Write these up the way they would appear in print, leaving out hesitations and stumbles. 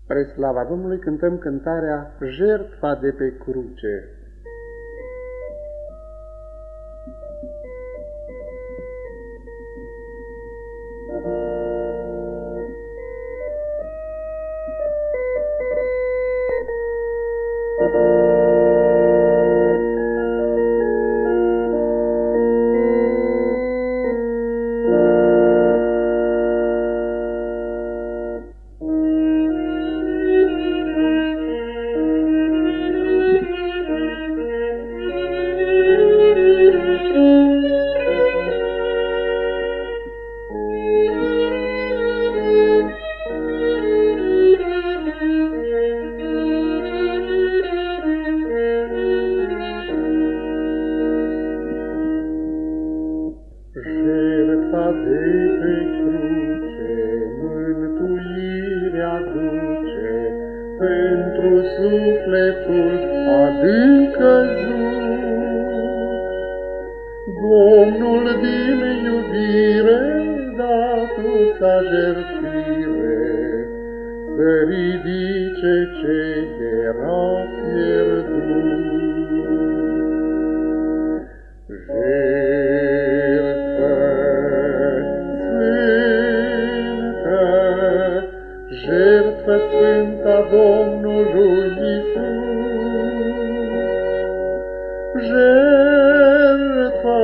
Spre slava Domnului cântăm cântarea Jertfa de pe cruce. Jertfa de pe cruce mântuirea duce pentru sufletul adânc căzut. Domnul din iubire dat-o-sa jertfire să ridice ce era pierdut. Jertfă sfântă Domnului Iisus, jertfă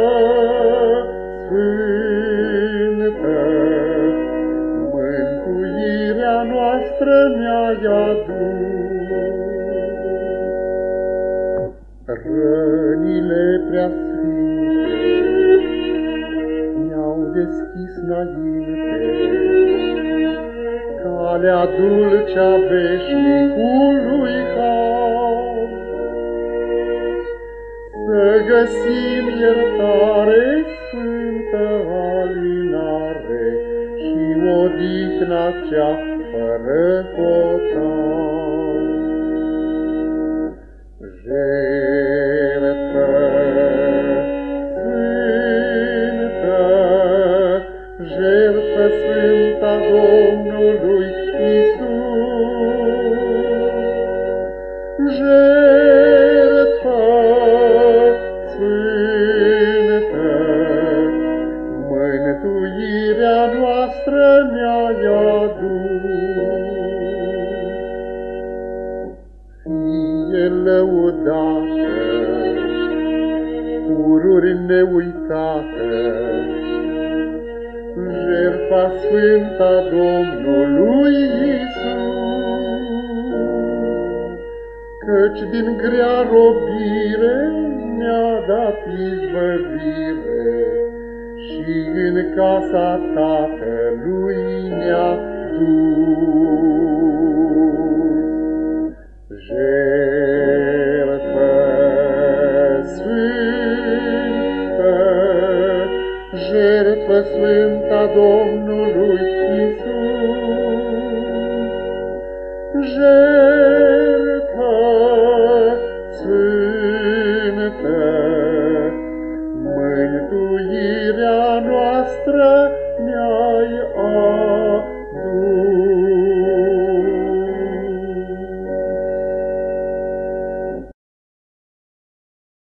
sfântă, mântuirea noastră mi-ai adus. Rănile preasfinte mi-au deschis înainte calea dulcea veșnicului har. Să găsim iertare, sfântă alinare și odihna cea fără hotar. Jertfă sfântă, jertfă sfântă Domnului jertfă sfântă, mântuirea noastră mi-ai adus. Fie lăudată, pururi neuitată, jertfa sfântă a Domnului Iisus, căci din grea robire mi-a dat izbăvire și în casa Tatălui ne-a dus. Jertfă sfântă, jertfă sfântă a Domnului Iisus, jertfă sfântă, mântuirea noastră